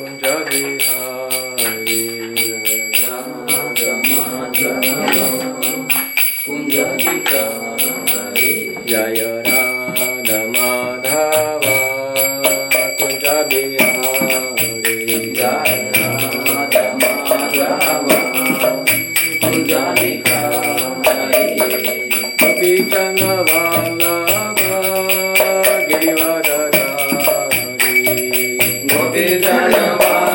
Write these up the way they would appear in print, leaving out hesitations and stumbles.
Kunja Bihari Radha Madhava Kunja Bihari Jaya Radha Madhava Kunja Bihari Jaya Radha Madhava Kunja Bihari Gopi Chandra Vallabha Girivardhari Gopi Chandra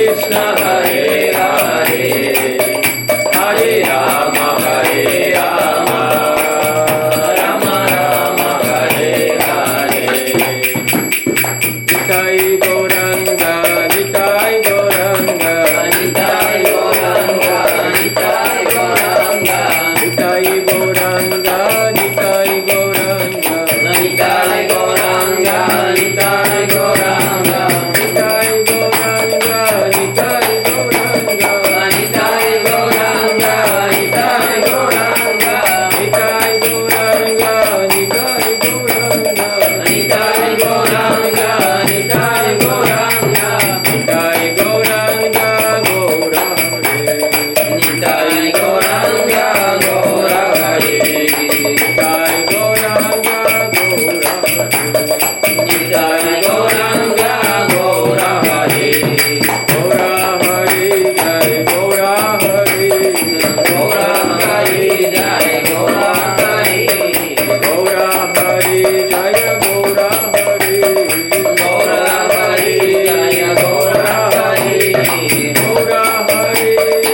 Krishna Hare Hare Hare Rama Hare Rama Rama Rama Hare Hare Nitai Gauranga Nitai Gauranga Nitai Gauranga Nitai Gauranga Nitai Gauranga Nitai Gauranga Nitai Gauranga Nitai Gauranga Nitai Gauranga Nitai Gauranga Nitai Gauranga Nitai Gauranga Nitai Gauranga Nitai Gauranga Nitai Gauranga Nitai Gauranga Nitai Gauranga Gaura Hare Nitai Gauranga Gaura Hare Nitai Gauranga Gaura Hare Nitai Gauranga Gaura Hare Gaura Hare Jai Gaura Hare Gaura Hare Jai Gaura Hare Gaura Hare Jai Gaura Hare Gaura Hare Jai Gaura Hare Gaura Hare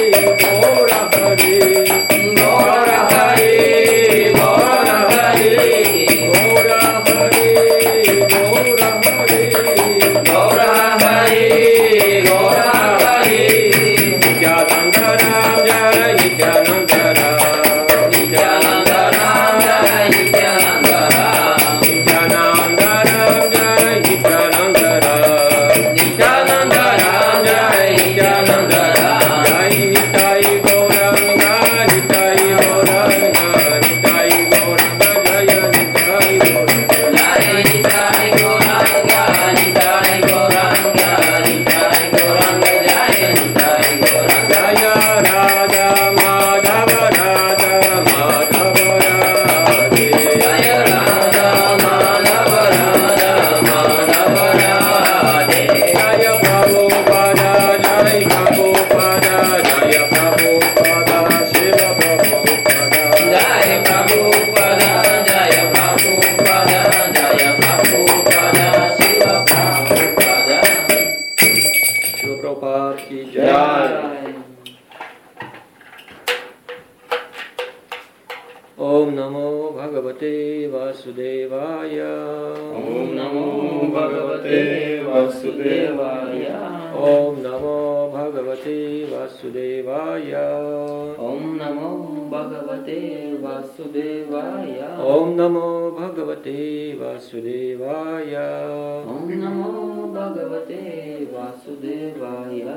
Gaura Hare Gaura Hare Gaura Hare Gaura Hare Gaura Hare Gaura Hare Gaura Hare Nityananda Ram Jai Nityananda Ram Nityananda Ram Jai Nityananda Ram Nityananda Ram Jai Nityananda Ram Nityananda Ram Jai Nityananda Ram Jai Nitai Gauranga Nitai Gauranga Nitai Gauranga Jaya Nitai Gauranga Jai Nitai Gauranga Nitai Gauranga Nitai Gauranga Jaya Nitai Gauranga Jaya Radha Madhava Radha Madhava Radhe Jaya Radha Madhava Radha Madhava Radhe Jaya Prabhupada Jai Prabhupada Jaya Prabhupada Shiva Prabhupada Jaya Prabhupada Jaya Prabhupada Jaya Prabhupada Shiva Prabhupada Shiva Prabhupada ki Jai Om Namo Bhagavate Vasudevaya Om Namo Bhagavate Vasudevaya. Om Namo Bhagavate Vasudevaya Om Namo Bhagavate Vasudevaya. Om Namo Bhagavate Vasudevaya Om Namo Bhagavate Vasudevaya.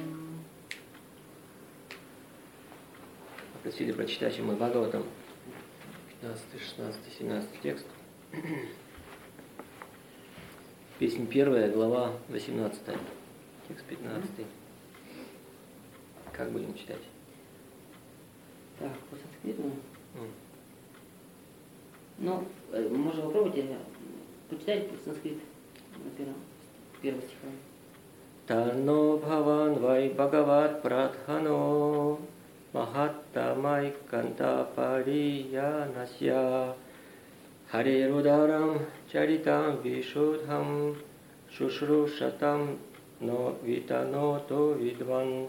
Попросили прочитать ему Бхагаватам 15, 16, 17 текст. Песнь 1, глава 18, текст 15. Как будем читать? Так, по санскриту. М. Ну, можно попробовать, почитать санскрит на первого стиха. Тано Бхаван Вай Бхагават Пратхано Махаттамай Кантапариянасья Харирударам Чаритам Вишудхам Шушрушатам Но Витано-то Видван.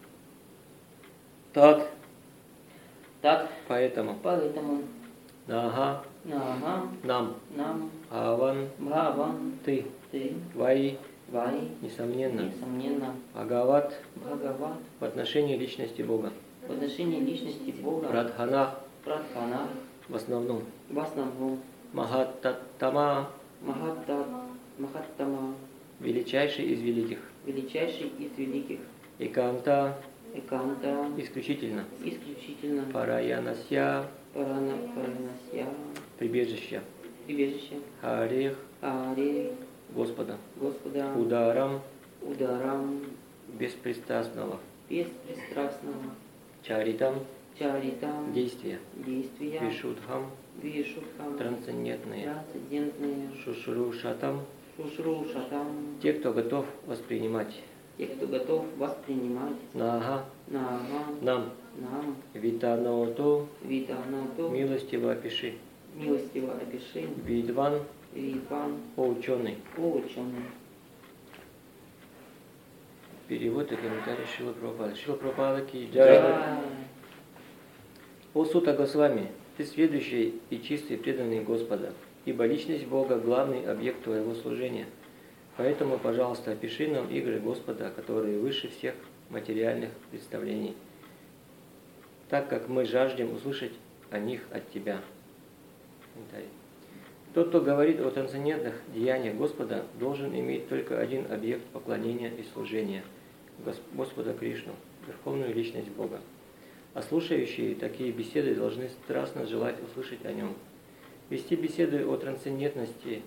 Так, поэтому Нага, Нага, нам, нам, Аван, Бхаван, ты, ты, Вай, Вай, несомненно, несомненно, Бхагават Бхагават в отношении личности Бога, в отношении личности Бога, Прадхана Прадхана, в основном, в основном, Махаттама Махаттама, величайший из великих, величайший из великих, Эканта Эканта, исключительно, исключительно, Параянасья Паранасья, прибежище, прибежище, Харех Аре, Господа, Господа, Ударам ударам, беспристрастного, беспристрастного, Чаритам Чаритам, действия, действия, Вишудхам Вишудхам, трансцендентные, трансцендентные, Шушрушатам Шушрушатам, те, кто готов воспринимать, те, кто готов воспринимать, Нага Нага, нам, нам, Витаноту Виданату, милостиво опиши, милостиво опиши, Видван, Видван, о ученый. о ученый. перевод и комментарий Шрила Прабхупады. Шрила Прабхупада ки Да. джай. О Сута Госвами, ты сведущий и чистый преданный Господа, ибо личность Бога – главный объект твоего служения. Поэтому, пожалуйста, опиши нам игры Господа, которые выше всех материальных представлений, так как мы жаждем услышать о них от тебя. Комментарий. Тот, кто говорит о трансцендентных деяниях Господа, должен иметь только один объект поклонения и служения – Господа Кришну, Верховную Личность Бога. А слушающие такие беседы должны страстно желать услышать о нем. Вести беседы о трансцендентности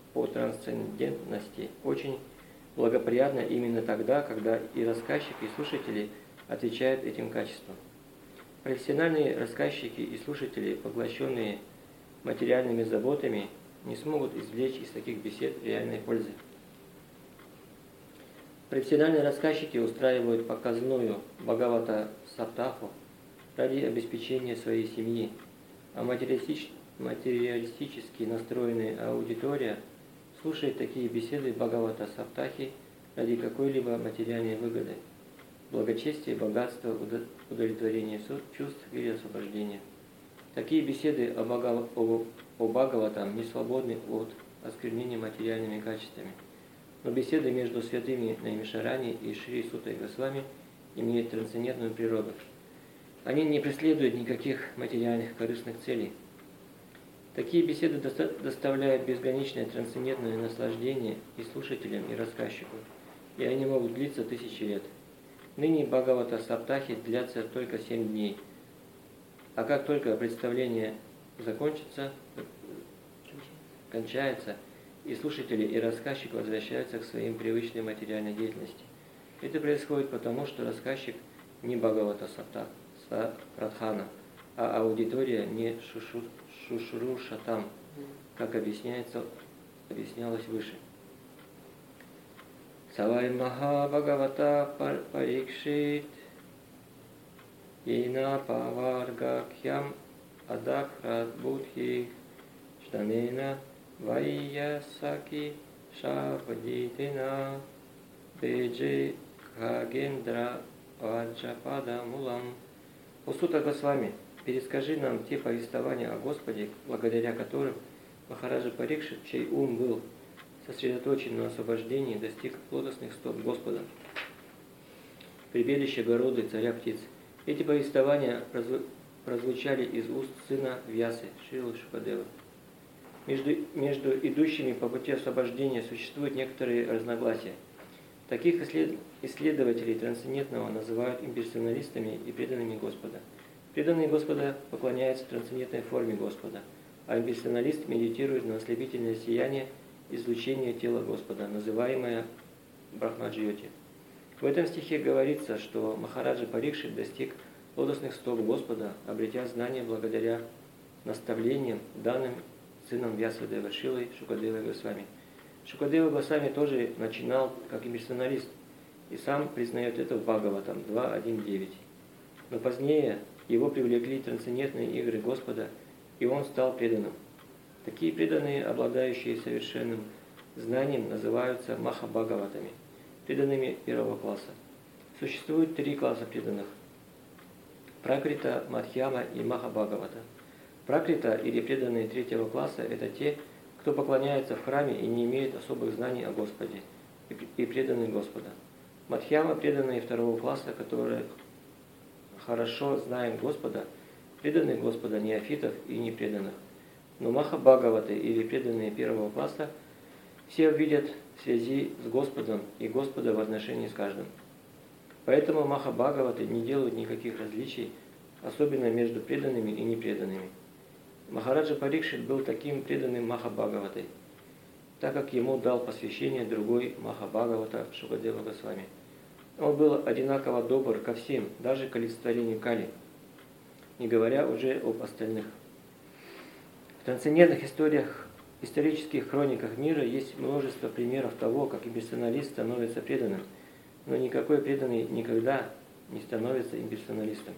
очень благоприятно именно тогда, когда и рассказчик, и слушатели отвечают этим качествам. Профессиональные рассказчики и слушатели, поглощенные материальными заботами, не смогут извлечь из таких бесед реальной пользы. Профессиональные рассказчики устраивают показную Бхагавата Саптаху ради обеспечения своей семьи, а материалистически настроенная аудитория слушает такие беседы Бхагавата Саптахи ради какой-либо материальной выгоды, благочестия, богатства, удовлетворения чувств или освобождения. Такие беседы о Бхагаватам не свободны от осквернения материальными качествами. Но беседы между святыми Наймишарани и Шри Сутой Госвами имеют трансцендентную природу. Они не преследуют никаких материальных корыстных целей. Такие беседы доставляют безграничное трансцендентное наслаждение и слушателям, и рассказчику, и они могут длиться тысячи лет. Ныне Бхагавата Саптахи длятся только 7 дней, а как только представление кончается, и слушатели, и рассказчик возвращаются к своим привычной материальной деятельности. Это происходит потому, что рассказчик не Бхагавата Прадхана, а аудитория не Шушрушатам, как объяснялось выше. Савай Маха Бхагавата Парикшит Ейна Паваргакхям Адакрат Будхи Штанена Вайясаки Шавадитина Беджи Хагендра Ваджапада Мулам. О Сута Госвами, перескажи нам те повествования о Господе, благодаря которым Махараджа Парикшит, чей ум был сосредоточен на освобождении, достиг лотосных стоп Господа, прибежище Городы, царя птиц. Эти повествования прозвучали из уст сына Вьясы, Шрилы Шукадевы. Между идущими по пути освобождения существуют некоторые разногласия. Таких исследователей трансцендентного называют имперсоналистами и преданными Господа. Преданные Господа поклоняются трансцендентной форме Господа, а имперсоналист медитирует на ослепительное сияние излучения тела Господа, называемое Брахмаджьоти. В этом стихе говорится, что Махараджа Парикшит достиг лотосных стоп Господа, обретя знания благодаря наставлениям, данным сыном Вьясадевы Шилой Шукадевой Госвами. Шукадева Госвами тоже начинал как имперсоналист и сам признает это в Бхагаватам 2.1.9. Но позднее его привлекли трансцендентные игры Господа, и он стал преданным. Такие преданные, обладающие совершенным знанием, называются Маха-Бхагаватами, преданными первого класса. Существует 3 класса преданных – Пракрита, Мадхьяма и Маха-Бхагавата. Пракрита или преданные 3-го класса – это те, кто поклоняется в храме и не имеет особых знаний о Господе, и преданные Господа. Мадхьяма – преданные 2-го класса, которые хорошо знают Господа, преданные Господа неофитов и непреданных. Но Маха-Бхагаваты или преданные 1-го класса все видят в связи с Господом и Господа в отношении с каждым. Поэтому Маха-Бхагаваты не делают никаких различий, особенно между преданными и непреданными. Махараджа Парикшит был таким преданным Маха-Бхагаватой, так как ему дал посвящение другой Маха-Бхагавата Шукадева Госвами. Он был одинаково добр ко всем, даже к олицетворению Кали, не говоря уже об остальных. В трансцендентных исторических хрониках мира есть множество примеров того, как имперсоналист становится преданным, но никакой преданный никогда не становится имперсоналистом.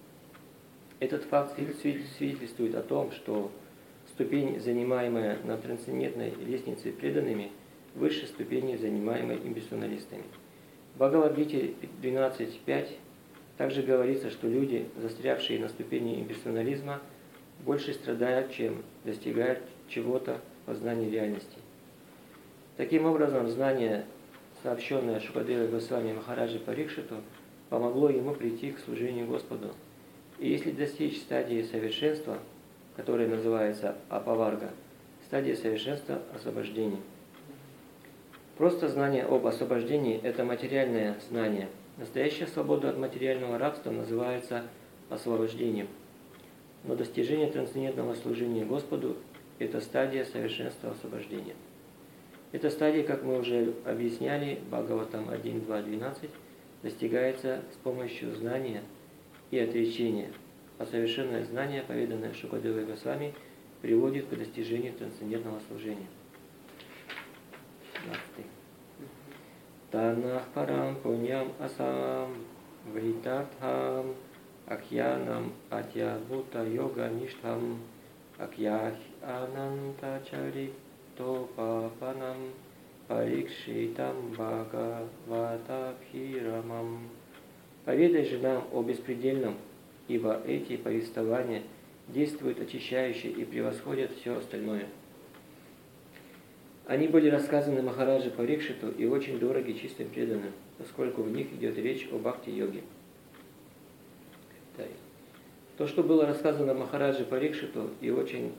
Этот факт свидетельствует о том, что ступень, занимаемая на трансцендентной лестнице преданными, выше ступени, занимаемой имперсоналистами. Бхагавад-гите 12.5 также говорится, что люди, застрявшие на ступени имперсонализма, больше страдают, чем достигают чего-то в познании реальности. Таким образом, знание, сообщенное Шукадевой Госвами Махараджи Парикшиту, помогло ему прийти к служению Господу. И если достичь стадии совершенства, которая называется апаварга, стадия совершенства освобождения. Просто знание об освобождении – это материальное знание. Настоящая свобода от материального рабства называется освобождением. Но достижение трансцендентного служения Господу – это стадия совершенства освобождения. Эта стадия, как мы уже объясняли, Бхагаватам 1.2.12, достигается с помощью знания и отречения, а совершенное знание, поведанное Шукадевой Госвами, приводит к достижению трансцендентного служения. 17. Танах парам пуньям асам вритатхам акьянам атьябута йога ништхам акьях анантачари топапанам парикшитам бхагаватабхирамам. Поведай же нам о беспредельном, ибо эти повествования действуют очищающе и превосходят все остальное. Они были рассказаны Махараджи Парикшиту и очень дороги чистым преданным, поскольку в них идет речь о бхакти-йоге. То, что было рассказано Махараджи Парикшиту и очень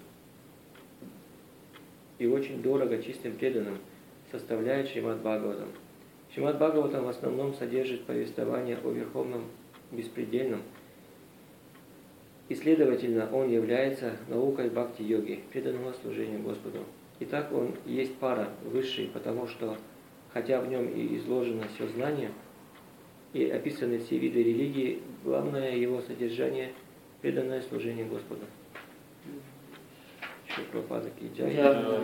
дорого чистым преданным, составляет Шримад Бхагаватам. Шримад Бхагаватам в основном содержит повествование о Верховном Беспредельном, и, следовательно, он является наукой бхакти-йоги, преданного служению Господу. Итак, он есть пара высший, потому что, хотя в нем и изложено все знание, и описаны все виды религии, главное его содержание – преданное служение Господу. Еще Прабхупада ки джай.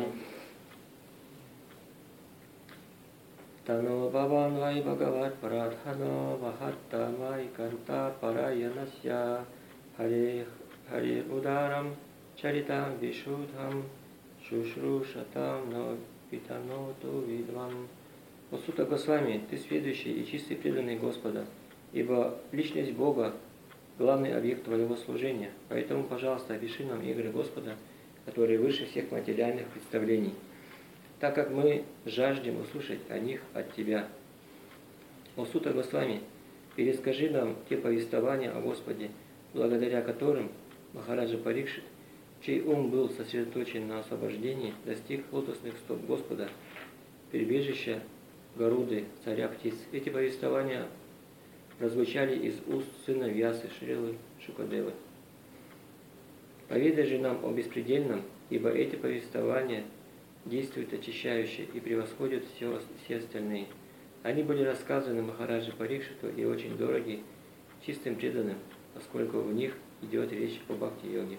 Тано бхаван вай бхагават прадхано вахатта май канта параянасья харе ударам чаритам вишудхам шушрушатам но питаноту видвам. О Сута Госвами, ты сведущий и чистый преданный Господа, ибо личность Бога – главный объект твоего служения. Поэтому, пожалуйста, опиши нам игры Господа, которые выше всех материальных представлений, так как мы жаждем услышать о них от Тебя. О Сута Госвами, перескажи нам те повествования о Господе, благодаря которым Махараджа Парикшит, чей ум был сосредоточен на освобождении, достиг лотосных стоп Господа, прибежища Гаруды, царя птиц. Эти повествования прозвучали из уст сына Вьясы Шрилы Шукадевы. Поведай же нам о беспредельном, ибо эти повествования действуют очищающе и превосходят все остальные. Они были рассказаны Махараджи Парикшиту и очень дороги чистым преданным, поскольку в них идет речь о бхакти-йоге.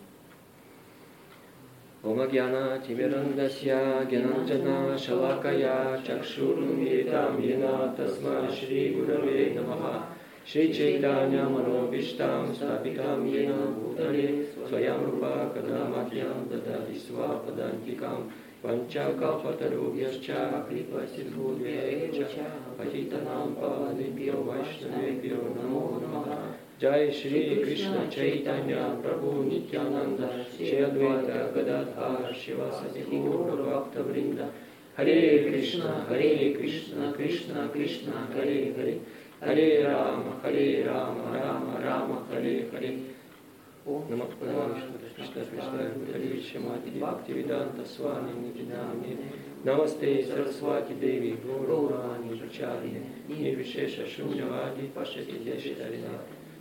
Ом агьяна тимирандасья гьянанджана шалакая чакшурмилитам йена тасмай шри гураве намаха шри чайтанья манобиштам стапитам йена бхутале своям рупа кадамахьям дадати свападантикам панчакалпатарубьяшча крипасидгудвееча патитанам павадыбьо вайшнавебьо намо намаха. Джай Шри Кришна Чайтанья Прабху Нитьянанда Шри Адвайта Гададхар Шивасати Гура Бхакта Вринда. Харе Кришна, Кришна Кришна, Харе Харе, Харе Рама, Рама Рама, Харе Харе. Нама Кришна Кришна Бхуталевича Мати Бхактивиданта Свами Нитинами. Намасте Сарасвати Деви Гурурани Прачарья Нирвишеша Шуньявади Пашати Дешитарина.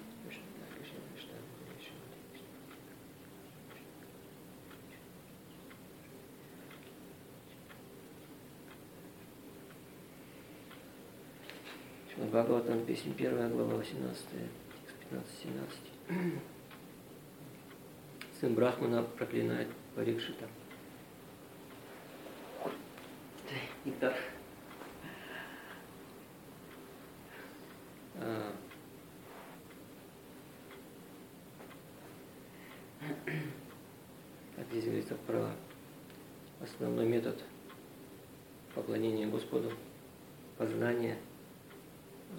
Бхагаватам, песня 1, глава 18, текст 15-17. Сын Брахмана проклинает Парикшита. Никто. Здесь говорится про основной метод поклонения Господу, познание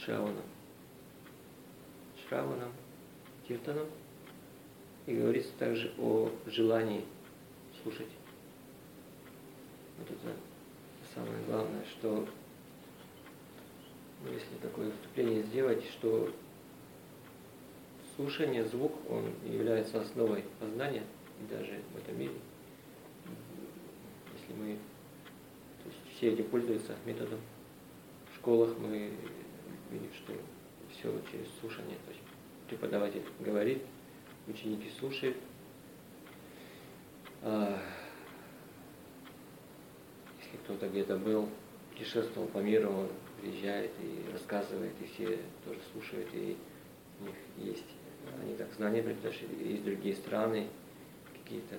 Шраваном. Шраваном, Киртаном. И говорится также о желании слушать. Вот это самое главное, что если такое вступление сделать, что слушание, звук, он является основой познания, и даже в этом мире. Если мы, то есть все эти пользуются методом. В школах мы видим, что все через слушание. То есть преподаватель говорит, ученики слушают. Если кто-то где-то был, путешествовал по миру, он приезжает и рассказывает, и все тоже слушают, и у них есть, они так знания притащили, есть другие страны, какие-то,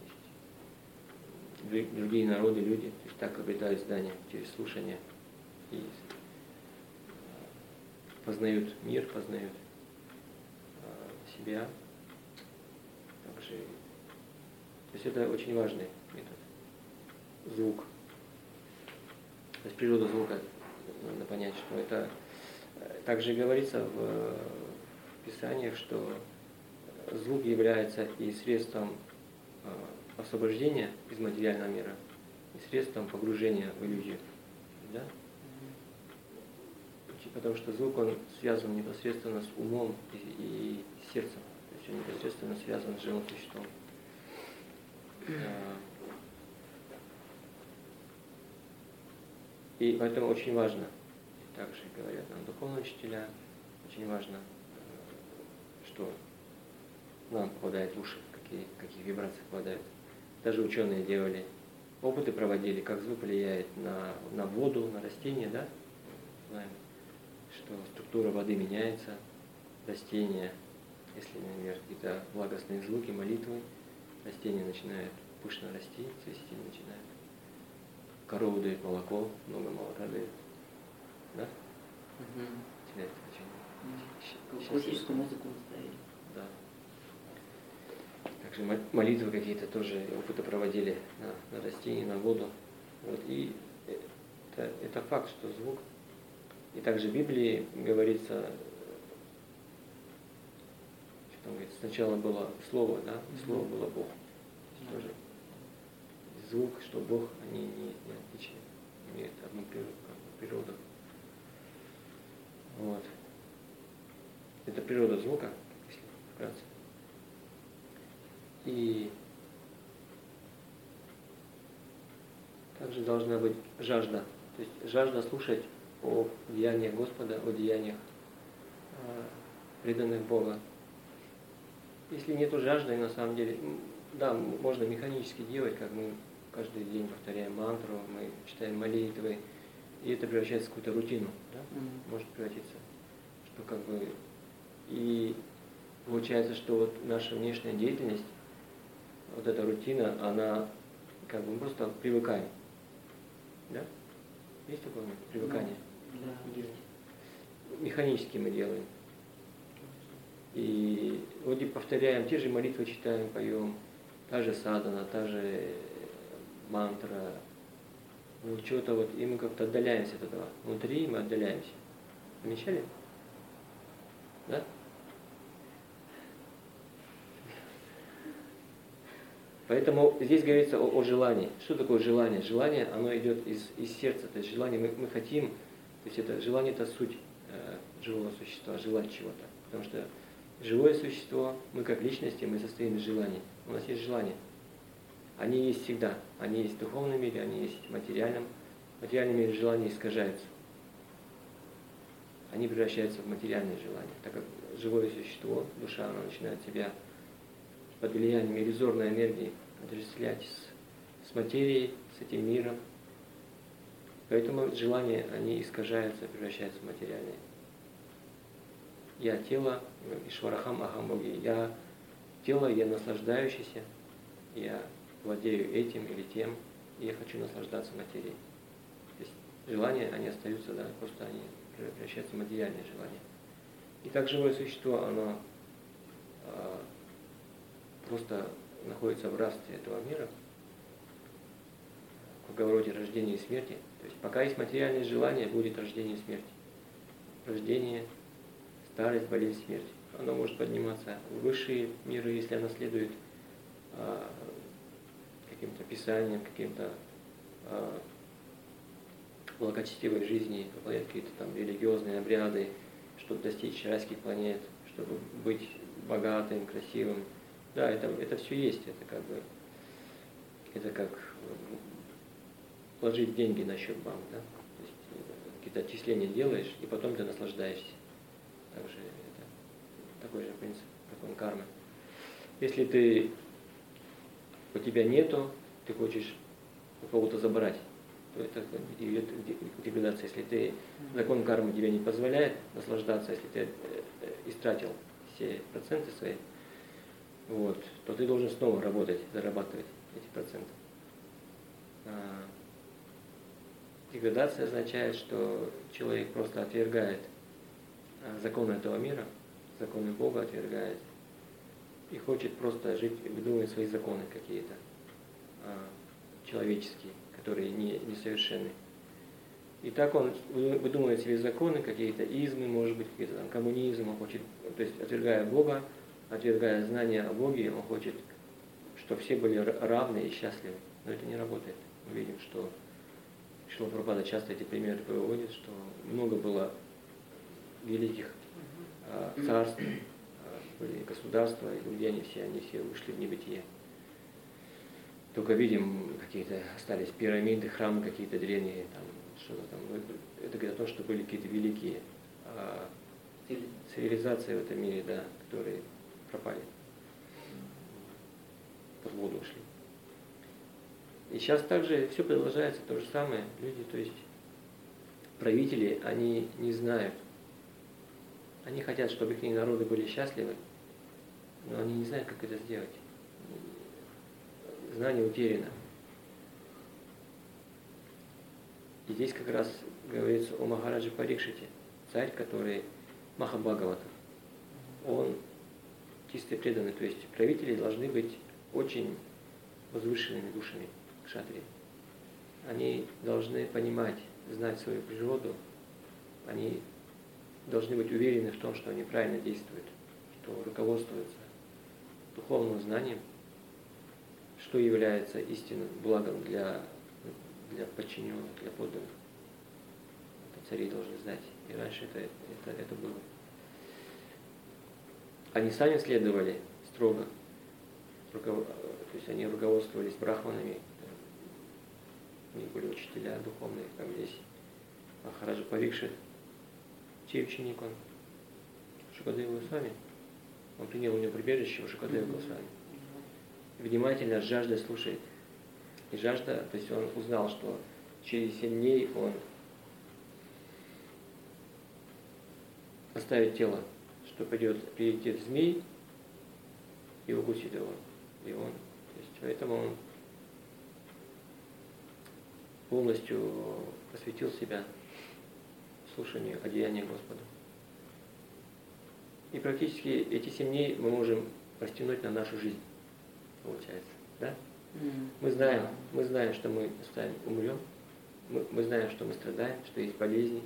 другие народы, люди, то есть так обретают знания через слушание и познают мир, познают себя. Также, то есть это очень важный метод. Звук. То есть природа звука, надо понять, что это также говорится в Писаниях, что звук является и средством освобождения из материального мира, и средством погружения в иллюзию. Да? Потому что звук, он связан непосредственно с умом и сердцем. То есть он непосредственно связан с живым существом. И поэтому очень важно, также говорят нам духовные учителя, очень важно, что нам попадает в уши, какие вибрации попадают. Даже ученые делали, опыты проводили, как звук влияет на воду, на растения, да? Знаем, что структура воды меняется, растения, если, например, какие-то благостные звуки, молитвы, растения начинают пышно расти, цвести начинают. Корову дает молоко, много молока дает. Да? Тебя это очень... Классическую музыку ставили. Да. Также молитвы какие-то тоже, опыты проводили на растения, на воду. Вот. И это факт, что звук. И также в Библии говорится, что там говорится, сначала было Слово, да? Слово было Бог. Тоже звук, что Бог, они не отличны, имеют одну природу. Вот. Это природа звука, если вкратце. И также должна быть жажда. То есть жажда слушать о деяниях Господа, о деяниях преданных Бога. Если нету жажды, на самом деле, да, можно механически делать, как мы каждый день повторяем мантру, мы читаем молитвы, и это превращается в какую-то рутину, да? Может превратиться, что как бы, и получается, что вот наша внешняя деятельность, вот эта рутина, она как бы мы просто привыкаем, да? Есть такое привыкание? Да, есть. Механически мы делаем. И вроде повторяем, те же молитвы читаем, поем, та же садхана, та же мантра, ну что-то вот, и мы как-то отдаляемся от этого. Внутри мы отдаляемся. Замечали? Да? Поэтому здесь говорится о желании. Что такое желание? Желание, оно идет из сердца. То есть желание, мы хотим, то есть это желание, это суть живого существа, желать чего-то. Потому что живое существо, мы как личности, мы состоим из желаний. У нас есть желания. Они есть всегда. Они есть в духовном мире, они есть в материальном. В материальном мире желания искажаются. Они превращаются в материальные желания. Так как живое существо, душа, она начинает себя под влиянием иллюзорной энергии отождествлять с материей, с этим миром. Поэтому желания, они искажаются, превращаются в материальные. Я тело, Ишварахам Ахам Боги, я тело, я наслаждающийся, я владею этим или тем, и я хочу наслаждаться материей. То есть желания, они остаются, да, просто они превращаются в материальные желания. И так живое существо, оно просто находится в рабстве этого мира, в круговороте рождения и смерти. То есть пока есть материальные желания, будет рождение и смерть. рождение, старость, болезнь, смерть. Оно может подниматься в высшие миры, если оно следует каким-то писаниям, каким-то благочестивой жизни, выполнять какие-то там религиозные обряды, чтобы достичь райских планет, чтобы быть богатым, красивым. Да, это все есть, это как положить деньги на счет банка, да? То есть какие-то отчисления делаешь, и потом ты наслаждаешься. Также это такой же принцип, закон кармы. Если у тебя нету, ты хочешь у кого-то забрать, то это идет деградация. Если закон кармы тебе не позволяет наслаждаться, если ты истратил все проценты свои, вот, то ты должен снова работать, зарабатывать эти проценты. Деградация означает, что человек просто отвергает законы этого мира, законы Бога отвергает и хочет просто жить, выдумывать свои законы какие-то человеческие, которые несовершенны. И так он выдумывает себе законы, какие-то измы, может быть, какие-то там коммунизм, он хочет, то есть отвергая Бога, отвергая знания о Боге, он хочет, чтобы все были равны и счастливы. Но это не работает. Мы видим, что Шрила Прабхупада часто эти примеры приводит, что много было великих царств, были государства, и люди, они все ушли в небытие. Только видим, какие-то остались пирамиды, храмы какие-то древние, там, что-то там. Это говорит о том, что были какие-то великие цивилизации в этом мире, да, которые пропали, под воду ушли. И сейчас также все продолжается то же самое. Люди, то есть правители, они не знают. Они хотят, чтобы их народы были счастливы, но они не знают, как это сделать. Знание утеряно. И здесь как раз говорится о Махараджи Парикшите, царь, который Махабхагавата. Он чистый преданный, то есть правители должны быть очень возвышенными душами кшатрии. Они должны понимать, знать свою природу, они должны быть уверены в том, что они правильно действуют, что руководствуются духовным знанием, что является истинным благом для подчиненных, для подданных. Это цари должны знать. И раньше это было. Они сами следовали строго, то есть они руководствовались брахманами, у них были учителя духовные, там здесь Махараджа Парикшит, чей ученик он? Шукадева Госвами. Он принял у него прибежище у Шукадева Госвами. Внимательно, с жаждой слушает. И жажда, то есть он узнал, что через 7 дней он оставит тело, что прилетит змей и укусит его. И он, то есть поэтому он полностью посвятил себя слушанию о деяниях Господа. И практически эти 7 дней мы можем растянуть на нашу жизнь, получается, да? Мы знаем, что мы умрем, мы знаем, что мы страдаем, что есть болезни.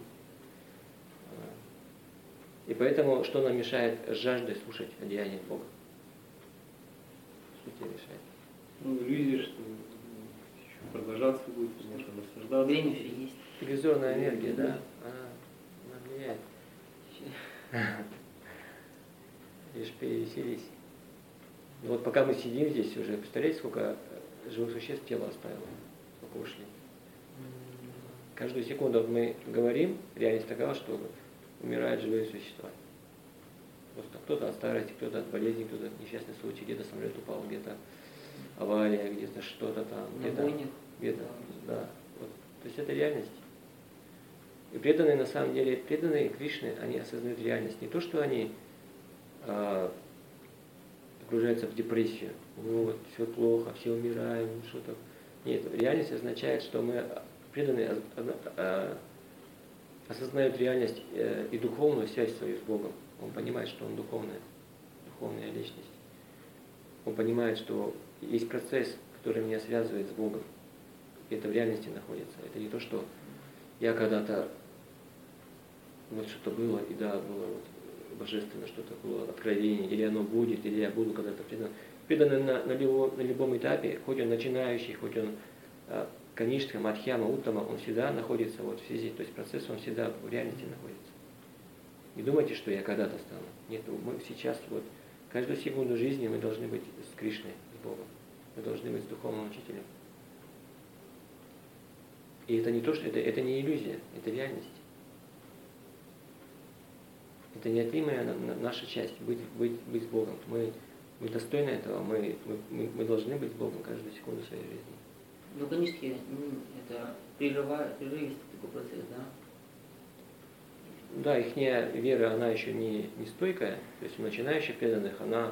И поэтому, что нам мешает с жаждой слушать о деяниях Бога? Что тебе мешает? Иллюзия, что еще продолжаться будет, можно наслаждаться. Время еще есть. Иллюзорная энергия, да, она влияет. Лишь перевеселись. Но вот пока мы сидим здесь уже, представляете, сколько живых существ тело оставило, сколько ушли. Каждую секунду мы говорим, реальность такова, что умирают живые существа. Просто кто-то от старости, кто-то от болезни, кто-то от несчастный случай, где-то самолет упал, где-то авария, где-то что-то там, где-то, да. Вот. То есть это реальность. И преданные, на самом деле, преданные Кришны, они осознают реальность. Не то, что они погружаются в депрессию. Вот, все плохо, все умираем, что-то. Нет, реальность означает, что мы преданные осознают реальность и духовную связь свою с Богом. Он понимает, что он духовная личность. Он понимает, что есть процесс, который меня связывает с Богом. И это в реальности находится. Это не то, что я когда-то вот что-то было, и да, было вот божественно, что-то было откровение, или оно будет, или я буду когда-то предан. Преданный на любом этапе, хоть он начинающий, хоть он Каништха, Мадхьяма, Уттама, он всегда находится вот в связи, то есть процесс, он всегда в реальности находится. Не думайте, что я когда-то стану. Нет, мы сейчас, вот, каждую секунду жизни мы должны быть с Кришной, с Богом. Мы должны быть с духовным учителем. И это не то, что это не иллюзия, это реальность. Это неотъемлемая наша часть, быть с Богом. Мы достойны этого, мы должны быть с Богом каждую секунду своей жизни. Ну, конечно, это прерывистый такой процесс, да? Да, их вера, она еще не стойкая, то есть у начинающих преданных она,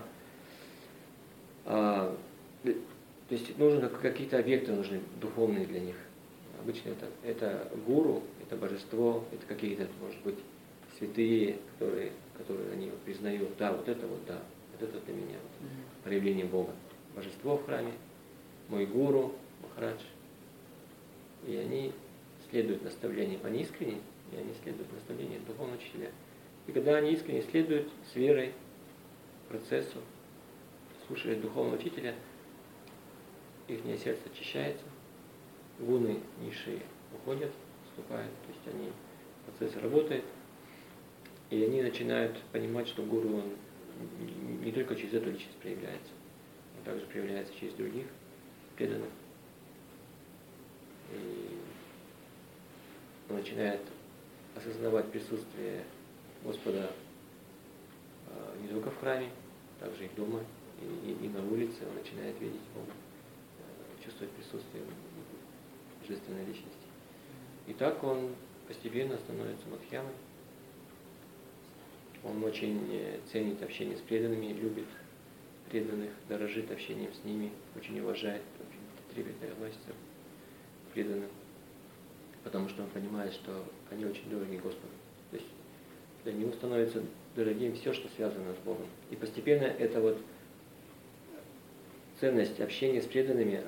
то есть нужны какие-то объекты нужны духовные для них. Обычно это гуру, это божество, это какие-то, может быть, святые, которые они признают, да, вот это для меня, вот, проявление Бога. Божество в храме, мой гуру, Махарадж. И они следуют наставлениям, они искренне, и они следуют наставлениям духовного учителя. И когда они искренне следуют с верой процессу, слушая духовного учителя, их сердце очищается, гуны низшие уходят, вступают, то есть процесс работает, и они начинают понимать, что гуру, он не только через эту личность проявляется, он также проявляется через других преданных. И он начинает осознавать присутствие Господа не только в храме, также и дома, и на улице. Он начинает видеть Бога, чувствовать присутствие божественной личности. И так он постепенно становится Мадхьямой. Он очень ценит общение с преданными, любит преданных, дорожит общением с ними, очень уважает, очень трепетно относится к преданным, потому что он понимает, что они очень дороги Господу. То есть для него становится дорогим все, что связано с Богом. И постепенно эта вот ценность общения с преданными,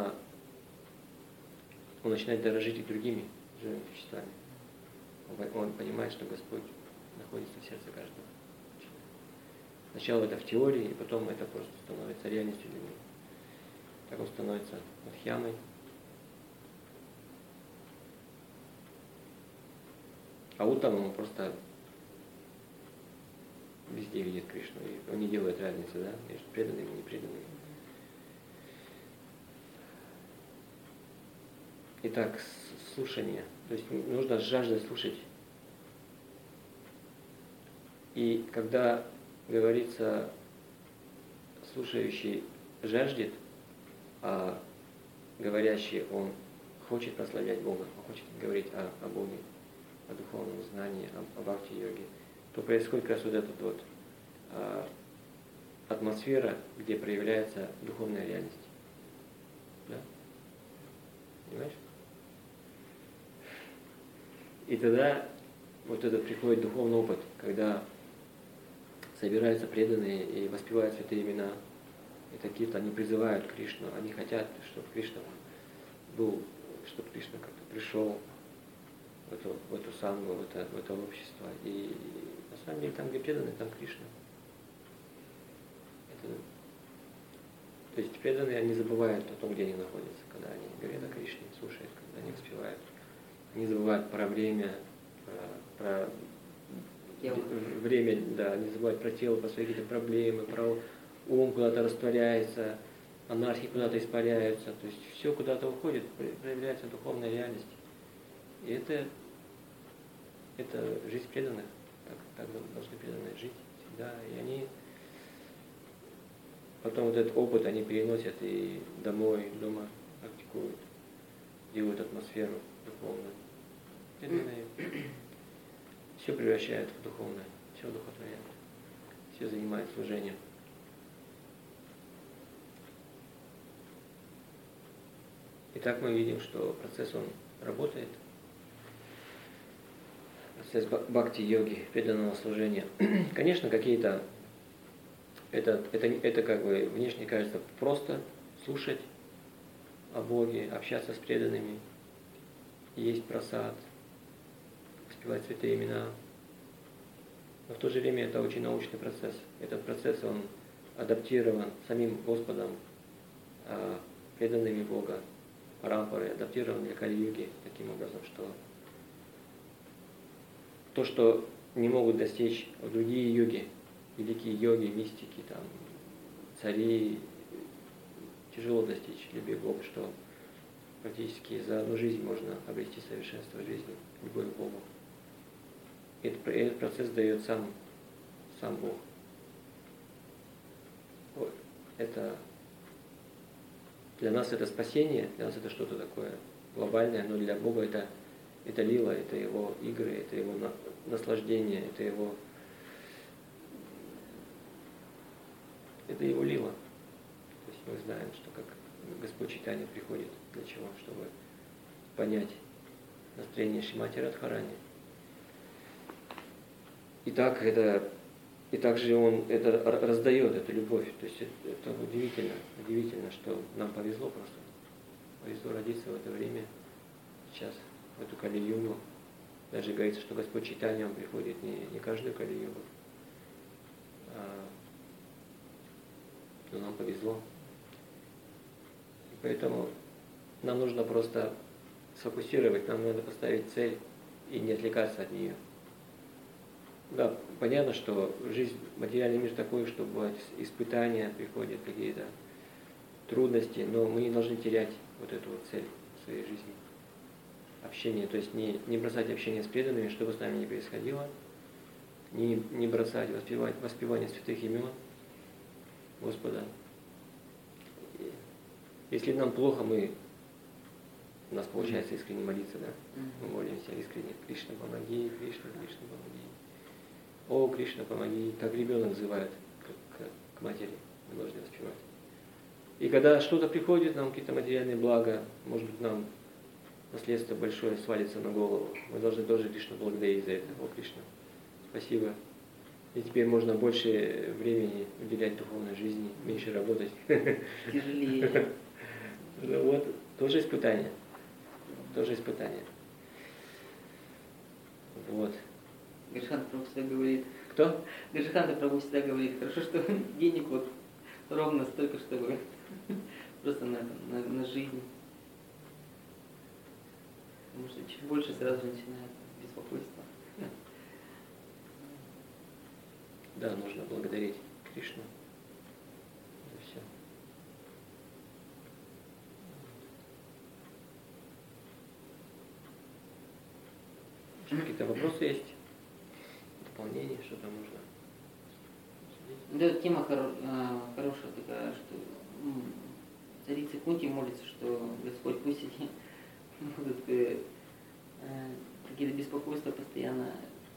он начинает дорожить и другими живыми существами. Он понимает, что Господь находится в сердце каждого. Сначала это в теории, и потом это просто становится реальностью для него. Так он становится Мадхьямой. А Уттамом он просто везде видит Кришну. И он не делает разницы, да, между преданными и непреданными. Итак, слушание. То есть нужно жажда слушать. И когда говорится, слушающий жаждет, а говорящий, он хочет прославлять Бога, он хочет говорить о Боге, о духовном знании, о бхакти-йоге, то происходит как раз вот эта вот атмосфера, где проявляется духовная реальность. Да? Понимаешь? И тогда вот этот приходит духовный опыт, когда собираются преданные и воспевают святые имена. И такие-то они призывают Кришну, они хотят, чтобы Кришна был, чтобы Кришна как-то пришел в эту сангу, в это общество. И на самом деле там, где преданные, там Кришна. То есть преданные, они забывают о том, где они находятся, когда они говорят о Кришне, слушают, когда они воспевают. Они забывают про время, про время, да, они забывают про тело, про свои какие-то проблемы, про ум куда-то растворяется, анархии куда-то испаряются, то есть все куда-то уходит, проявляется духовная реальность. И это жизнь преданных, так должны преданные жить всегда. И они потом вот этот опыт они переносят и домой, дома практикуют, делают атмосферу духовную. Преданные все превращают в духовное, все духотворяют, все занимают служением. И так мы видим, что процесс он работает. Процесс бхакти-йоги, преданного служения. Конечно, какие-то, это как бы внешне кажется просто слушать о Боге, общаться с преданными, есть прасад, воспевать святые имена, Но в то же время это очень научный процесс. Этот процесс, он адаптирован самим Господом, преданными Бога, Парампарой, адаптирован для Кали-юги таким образом, что то, что не могут достичь другие йоги, великие йоги, мистики, там, цари, тяжело достичь любви к Богу, что практически за одну жизнь можно обрести совершенство жизни, любовь к Богу. Этот процесс дает сам Бог. Вот. Это для нас это спасение, для нас это что-то такое глобальное, но для Бога это лила, это Его игры, это Его наслаждение, это Его лила. То есть мы знаем, что как Господь Чайтанья приходит для чего? Чтобы понять настроение Шримати Радхарани. И также Он это раздает, эту любовь. То есть это удивительно, что нам повезло просто. Повезло родиться в это время, сейчас, в эту Кали-югу. Даже говорится, что Господь Чайтанья, Он приходит не каждую Кали-югу. Но нам повезло. И поэтому нам нужно просто сфокусировать, нам надо поставить цель и не отвлекаться от нее. Да, понятно, что жизнь, материальный мир такой, что бывают испытания, приходят какие-то трудности, но мы не должны терять вот эту вот цель в своей жизни. Общение, то есть не бросать общение с преданными, что бы с нами ни происходило, не бросать воспевание святых имен Господа. Если нам плохо, у нас получается искренне молиться, да? Мы молимся искренне. Кришна, помоги, Кришна, Кришна, помоги. О, Кришна, помоги. Как ребенок взывает к матери, мы должны воспевать. И когда что-то приходит, нам какие-то материальные блага, может быть, нам наследство большое свалится на голову, мы должны тоже Кришну благодарить за это. О, Кришна, спасибо. И теперь можно больше времени уделять духовной жизни, меньше работать. Тяжелее. Вот, тоже испытание. Вот. Гришханта Прабху всегда говорит. Кто? Гришханта Прабху всегда говорит, хорошо, что денег вот ровно столько, чтобы просто на жизнь. Потому что чуть больше сразу начинает беспокойство. Да, нужно благодарить Кришну за все. Какие-то вопросы есть? Дополнение, что-то нужно? Да, тема хорошая такая, что царица Кунти молится, что Господь пусть эти будут какие-то беспокойства постоянно,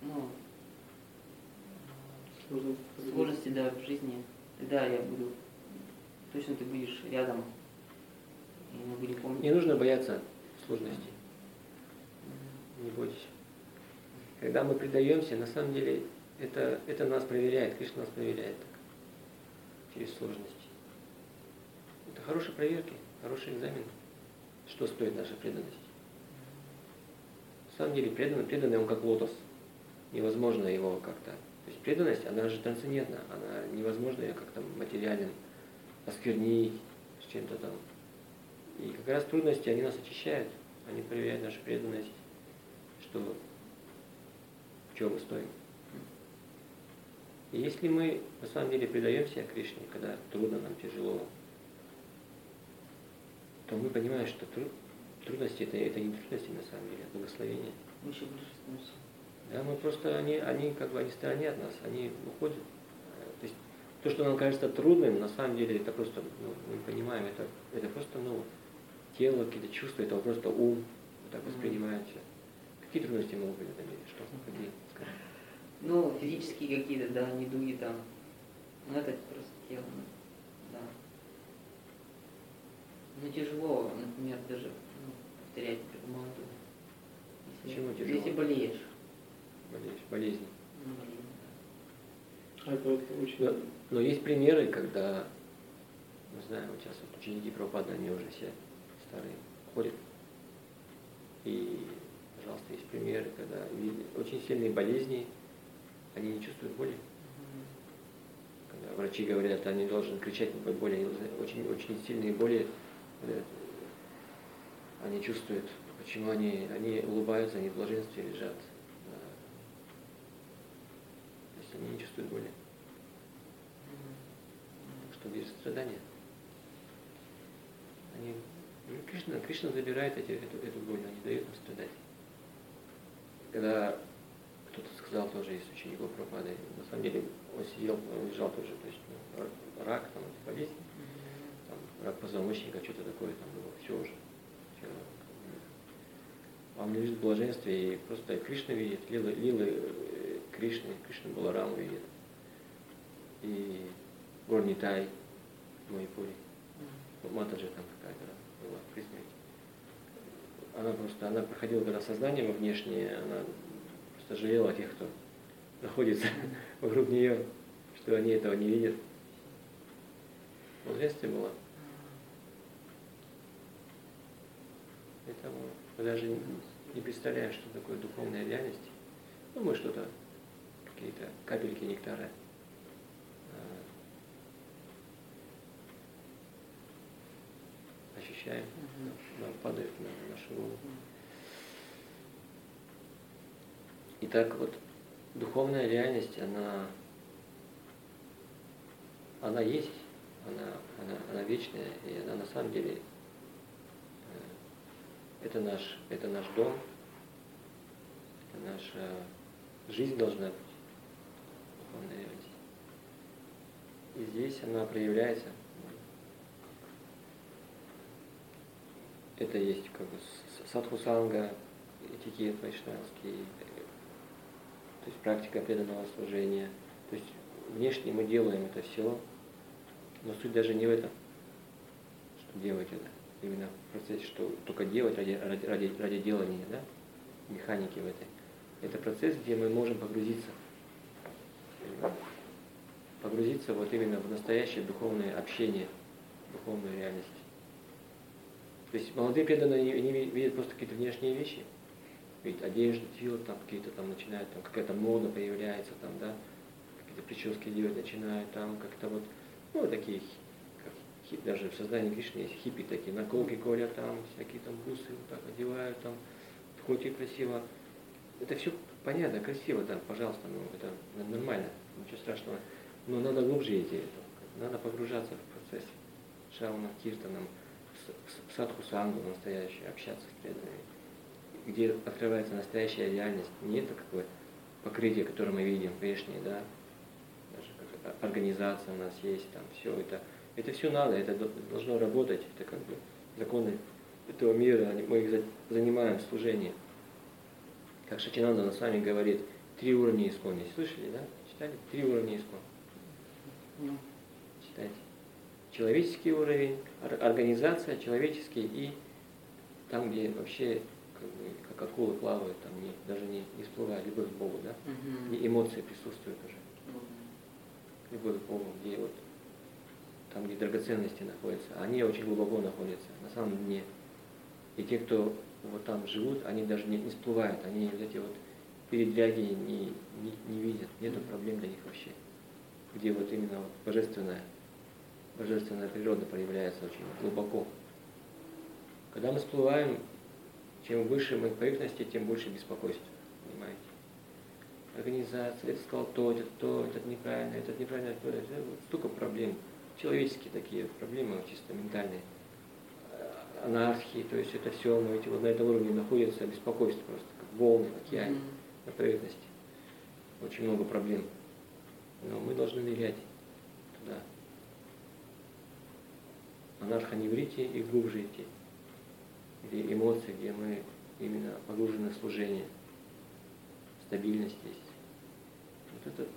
сложности, да, в жизни. Тогда я буду, точно ты будешь рядом, и мы будем помнить. Не нужно бояться сложностей. Не бойтесь. Когда мы предаемся, на самом деле это нас проверяет, Кришна нас проверяет так, через сложности. Это хорошие проверки, хороший экзамен. Что стоит наша преданность? На самом деле преданный он как лотос. Невозможно его как-то. То есть преданность, она же трансцендентна, она невозможно ее как-то материальным осквернить с чем-то там. И как раз трудности, они нас очищают, они проверяют нашу преданность, что чего мы стоим. И если мы на самом деле предаемся Кришне, когда трудно нам, тяжело, то мы понимаем, что трудности это не трудности на самом деле, это благословение. Мы еще ближе становимся. Да, мы просто, они как бы они в стороне от нас, они уходят. То есть то, что нам кажется трудным, на самом деле это просто, мы понимаем, это просто, тело, какие-то чувства, это просто ум вот так воспринимает все. Какие трудности могут быть в этом мире? Что? Какие? Скажи. Физические какие-то, да, недуги там. Это просто тело, да. Тяжело, например, даже повторять эту молитву. Почему тяжело? Если болеешь. Болезни. Это вот очень... Но есть примеры, когда, мы знаем, вот сейчас вот ученики Прабхупады, они уже все старые, ходят. И, пожалуйста, есть примеры, когда очень сильные болезни, они не чувствуют боли. Когда врачи говорят, они должны кричать от боли, очень, очень сильные боли, они чувствуют, почему они улыбаются, они в блаженстве лежат. То есть они не чувствуют боли. Что видят страдания. Кришна забирает эту боль, он не дает им страдать. Когда кто-то сказал тоже из учеников Прабхупады, на самом деле он сидел, он лежал тоже, то есть рак, там, болезнь, там, рак позвоночника, что-то такое там было, все уже. Все, он лежит в блаженстве, и просто Кришна видит, лилы Кришны Балараму видит. И Горний Тай, Майпури, Матаджи там какая-то была при смерти. Она проходила когда сознание во внешнее, она просто жалела тех, кто находится вокруг нее, что они этого не видят. Блаженствие было. Поэтому мы даже не представляем, что такое духовная реальность. Ну, мы что-то, какие-то капельки нектара ощущаем, нам падает на нашу голову. Итак, вот духовная реальность, она есть, она вечная, и она на самом деле это наш дом, это наша жизнь должна быть, духовная реальность. И здесь она проявляется. Это есть как бы садхусанга, этикет вайшнавский, то есть практика преданного служения. То есть внешне мы делаем это все, но суть даже не в этом, что делать это. Именно в процессе, что только делать ради делания, да? Механики в этой. Это процесс, где мы можем погрузиться. Погрузиться вот именно в настоящее духовное общение, духовную реальность. То есть молодые преданные, они видят просто какие-то внешние вещи. Видят одежду, тело, там какие-то там начинают, там какая-то мода появляется, там, да, какие-то прически делать начинают, там как-то вот, ну, такие, как, даже в сознании Кришны есть хиппи такие, наколки колят, там, всякие там бусы вот так одевают, там, хоть и красиво. Это все понятно, красиво, да, пожалуйста, ну, это нормально, ничего страшного. Но надо глубже идти, надо погружаться в процесс шравана, киртаном, в садхусангу настоящую, общаться с преданными, где открывается настоящая реальность. Не это какое покрытие, которое мы видим внешнее, да, даже как организация у нас есть, там все это все надо, это должно работать, это как бы законы этого мира, мы их занимаем в служении. Как Шачинанда на сами говорит, 3 уровня искон. Слышали, да? Читали? 3 уровня искон. Читайте. Человеческий уровень, организация, человеческий и там, где вообще как акулы плавают, там даже не всплывает, любовь к Богу, да? Не эмоции присутствуют уже. Любовь к Богу, где вот там, где драгоценности находятся, они очень глубоко находятся, на самом дне. И те, кто вот там живут, они даже не всплывают, они вот эти вот передряги не видят, нету проблем для них вообще. Где вот именно вот божественная природа проявляется очень глубоко. Когда мы всплываем, чем выше мы к поверхности, тем больше беспокойства, понимаете? Организация, это сказал этот неправильно, это вот столько проблем. Человеческие такие проблемы, чисто ментальные. Анархии, то есть это все, мы вот на этом уровне находится, беспокойство просто, как волны в океане, на поверхности. Очень много проблем. Но мы должны нырять туда. Анархоневрите и глубже идти. Где эмоции, где мы именно погружены в служение. Стабильность есть. Вот это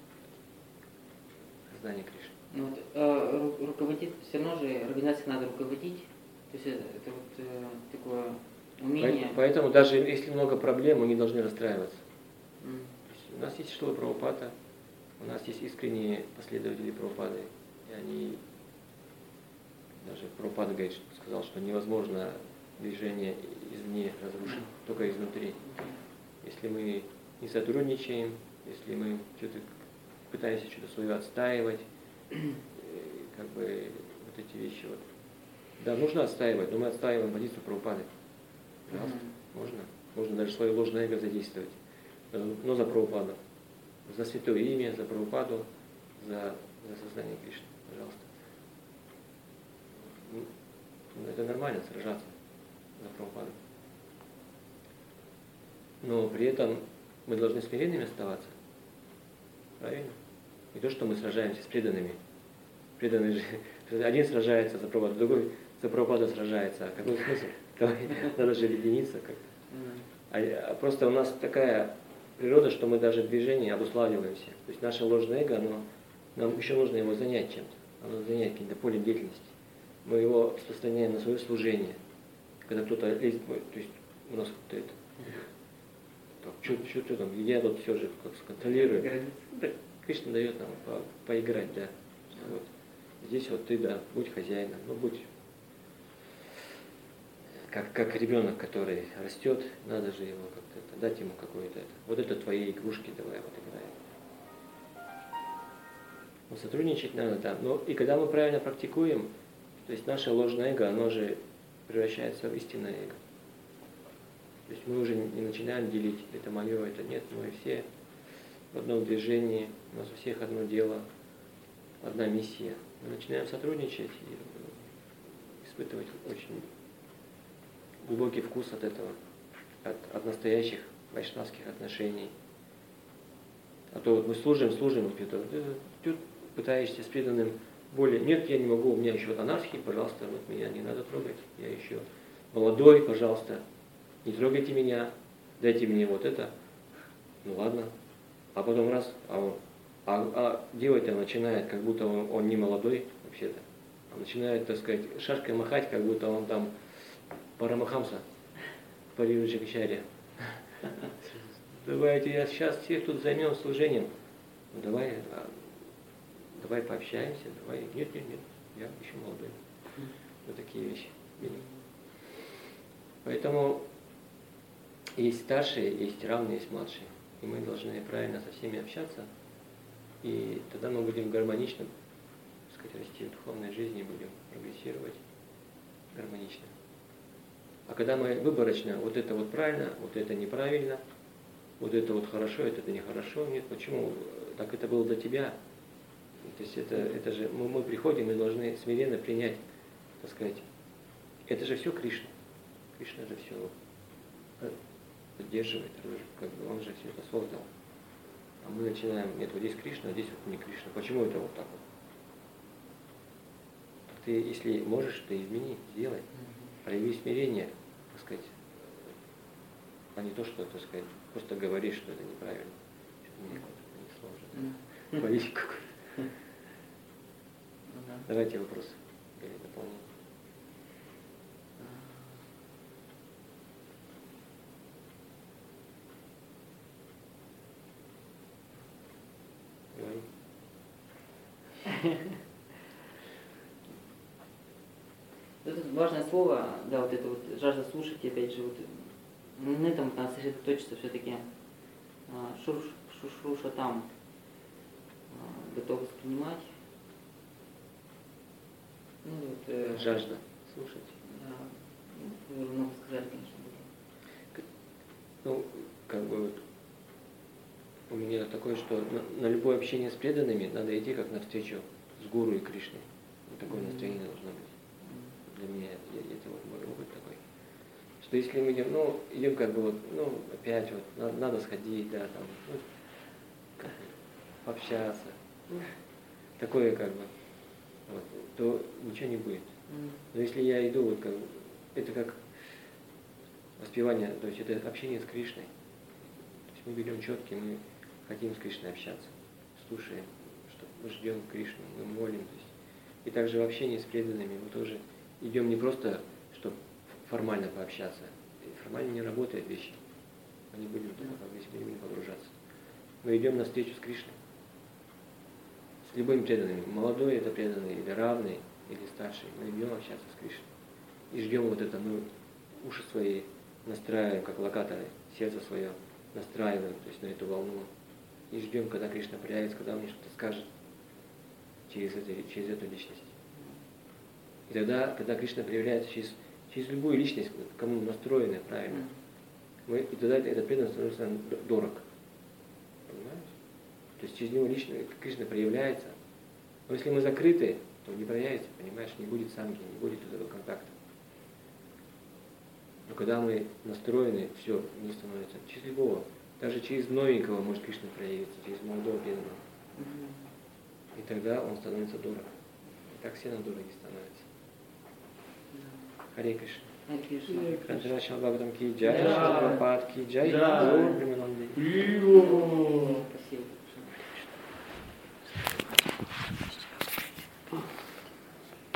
сознание Кришны. Ну, вот, руководить, все равно же организацией надо руководить. То есть это вот такое умение. Поэтому даже если много проблем, мы не должны расстраиваться. У нас есть Шрила Прабхупада, у нас есть искренние последователи Прабхупады. И они, даже Прабхупада сказал, что невозможно движение извне разрушить, только изнутри. Если мы не сотрудничаем, если мы что-то пытаемся что-то свое отстаивать, как бы вот эти вещи вот. Да, нужно отстаивать, но мы отстаиваем позицию Прабхупады. Пожалуйста, можно. Можно даже свое ложное эго задействовать. Но за Прабхупаду. За святое имя, за Прабхупаду, за сознание Кришны. Пожалуйста. Ну, это нормально сражаться за Прабхупаду. Но при этом мы должны смиренными оставаться. Правильно? Не то, что мы сражаемся с преданными. Преданные же, один сражается за Прабхупаду, другой за Прабхупаду сражается. А какой смысл? Надо же объединиться как-то. А просто у нас такая природа, что мы даже в движении обуславливаемся. То есть наше ложное эго, нам еще нужно его занять чем-то. Оно занять каким-то полем деятельности. Мы его распространяем на свое служение. Когда кто-то лезет, то есть у нас как-то это, что там, я тут все же как контролирую. Да, Кришна дает нам поиграть, да. Вот. Здесь вот ты, да, будь хозяином, ну будь как ребенок, который растет, надо же его как-то дать ему какое-то это. Вот это твои игрушки, давай вот играем. Ну, сотрудничать надо, да. Но и когда мы правильно практикуем, то есть наше ложное эго, оно же превращается в истинное эго. То есть мы уже не начинаем делить, это мое, это нет, мы все в одном движении, у нас у всех одно дело, одна миссия. Мы начинаем сотрудничать и испытывать очень глубокий вкус от этого, от настоящих вайшнавских отношений. А то вот мы служим, ты пытаешься с преданным более, нет, я не могу, у меня еще вот анархия, пожалуйста, вот меня не надо трогать, я еще молодой, пожалуйста, не трогайте меня, дайте мне вот это, ну ладно. А потом раз, делать-то начинает, как будто он не молодой вообще-то, а начинает, так сказать, шашкой махать, как будто он там Парамахамса, Париджакачарья. Давайте я сейчас всех тут займем служением. Ну, давай пообщаемся, давай. Нет, я еще молодой. Вот такие вещи. Поэтому есть старшие, есть равные, есть младшие. И мы должны правильно со всеми общаться. И тогда мы будем гармонично, так сказать, расти в духовной жизни, будем прогрессировать гармонично. А когда мы выборочно, вот это вот правильно, вот это неправильно, вот это вот хорошо, это нехорошо, нет, почему? Так это было до тебя. То есть это же мы приходим, мы должны смиренно принять, так сказать, это же все Кришна. Кришна же все поддерживает, как бы он же все это создал. А мы начинаем, нет, вот здесь Кришна, а здесь вот не Кришна. Почему это вот так вот? Так ты, если можешь, ты измени, сделай. Прояви смирение, так сказать, а не то, что, так сказать, просто говоришь, что это неправильно. Что-то мне не сложно. Политику какую-то. Давайте вопрос. Дополнение. Это важное слово, да, вот это вот жажда слушать, и опять же, вот на этом надо сосредоточиться все-таки. Шуша там готов воспринимать. Ну, вот, жажда слушать. Да, вы уже много сказали, конечно. Ну, как бы вот у меня такое, что на любое общение с преданными надо идти как навстречу с гуру и Кришной. Вот такое настроение должно быть. Для меня это вот мой опыт такой. Что если мы идем как бы вот, опять вот, надо сходить, да, там, как бы, пообщаться, такое как бы, вот, то ничего не будет. Но если я иду, вот как, это как воспевание, то есть это общение с Кришной. То есть мы берем четки, мы хотим с Кришной общаться, слушаем, что мы ждем Кришну, мы молим. То есть. И также в общении с преданными мы тоже идем не просто, чтобы формально пообщаться. Формально не работает вещи. Мы не будем туда, если мы не будем погружаться. Мы идем на встречу с Кришной. С любыми преданными. Молодой это преданный, или равный, или старший. Мы идем общаться с Кришной. И ждем вот это, уши свои настраиваем, как локаторы, сердце свое настраиваем, то есть на эту волну. и ждем, когда Кришна проявится, когда он мне что-то скажет через эту личность. И тогда, когда Кришна проявляется через любую личность, кому настроены правильно, и тогда этот преданный становится нам дорог. Понимаешь? То есть через него лично Кришна проявляется. Но если мы закрыты, то не проявится, понимаешь, не будет самги, не будет этого контакта. Но когда мы настроены, все, не становится. Через любого, даже через новенького может Кришна проявиться, через молодого преданного. И тогда он становится дорог. И так все нам дороги становятся. Харе Кришна. Харе Кришна. Кришна Бхагаватам ки джай, Да. Шрила Прабхупад ки джай, Да. Гаур Примананде. Ио. Спасибо.